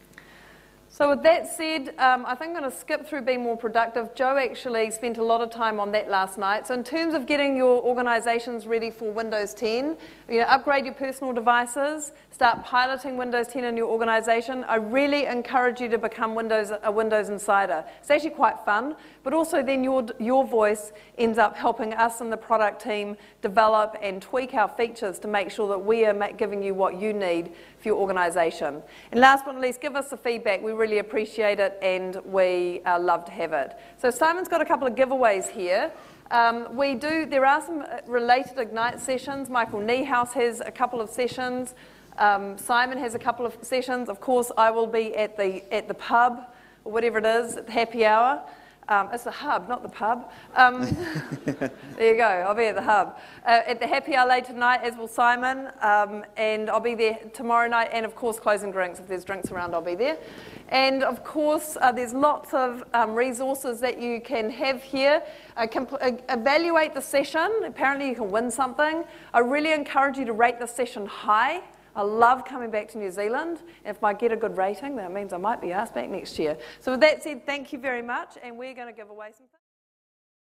So with that said, um, I think I'm going to skip through being more productive. Joe actually spent a lot of time on that last night. So in terms of getting your organizations ready for Windows ten, you know, upgrade your personal devices, start piloting Windows ten in your organization. I really encourage you to become Windows, a Windows Insider. It's actually quite fun, but also then your, your voice ends up helping us and the product team develop and tweak our features to make sure that we are giving you what you need for your organization. And last but not least, give us the feedback. We really appreciate it, and we uh, love to have it. So Simon's got a couple of giveaways here. Um, we do, there are some related Ignite sessions. Michael Niehaus has a couple of sessions. Um, Simon has a couple of sessions. Of course, I will be at the, at the pub, or whatever it is, at the happy hour. Um, it's the hub, not the pub. Um, there you go, I'll be at the hub. Uh, at the happy hour later tonight, as will Simon, um, and I'll be there tomorrow night, and of course closing drinks. If there's drinks around, I'll be there. And of course, uh, there's lots of um, resources that you can have here. Uh, uh, evaluate the session. Apparently you can win something. I really encourage you to rate the session high. I love coming back to New Zealand. If I get a good rating, that means I might be asked back next year. So with that said, thank you very much, and we're going to give away some things.